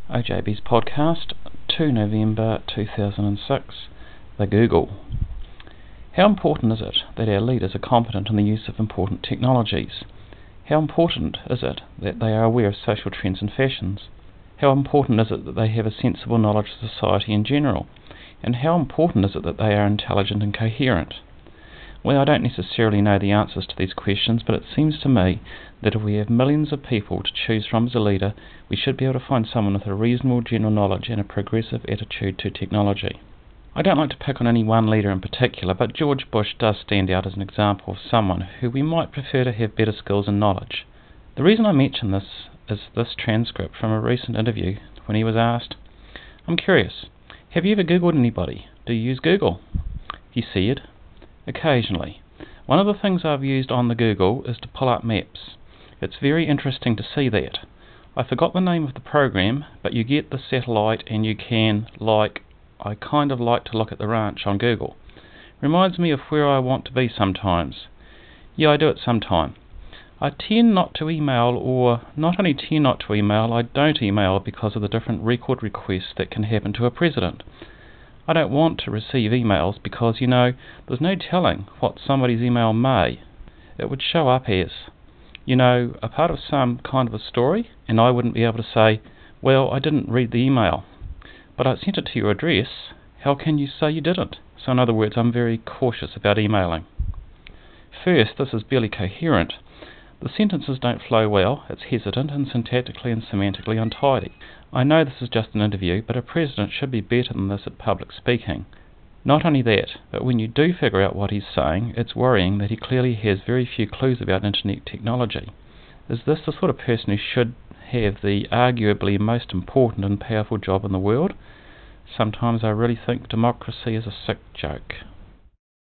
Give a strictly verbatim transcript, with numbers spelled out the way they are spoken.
O J B's podcast, the second of November two thousand six, The Google. How important is it that our leaders are competent in the use of important technologies? How important is it that they are aware of social trends and fashions? How important is it that they have a sensible knowledge of society in general? And how important is it that they are intelligent and coherent? Well, I don't necessarily know the answers to these questions, but it seems to me that if we have millions of people to choose from as a leader, we should be able to find someone with a reasonable general knowledge and a progressive attitude to technology. I don't like to pick on any one leader in particular, but George Bush does stand out as an example of someone who we might prefer to have better skills and knowledge. The reason I mention this is this transcript from a recent interview when he was asked, "I'm curious, have you ever Googled anybody? Do you use Google?" He said, "Occasionally. One of the things I've used on the Google is to pull up maps. It's very interesting to see that. I forgot the name of the program, but you get the satellite and you can, like, I kind of like to look at the ranch on Google. Reminds me of where I want to be sometimes. Yeah, I do it sometime. I tend not to email, or not only tend not to email, I don't email because of the different record requests that can happen to a president. I don't want to receive emails because, you know, there's no telling what somebody's email may. It would show up as, you know, a part of some kind of a story, and I wouldn't be able to say, well, I didn't read the email, but I sent it to your address. How can you say you didn't? So in other words, I'm very cautious about emailing. First, this is barely coherent. The sentences don't flow well, it's hesitant and syntactically and semantically untidy. I know this is just an interview, but a president should be better than this at public speaking. Not only that, but when you do figure out what he's saying, it's worrying that he clearly has very few clues about internet technology. Is this the sort of person who should have the arguably most important and powerful job in the world? Sometimes I really think democracy is a sick joke.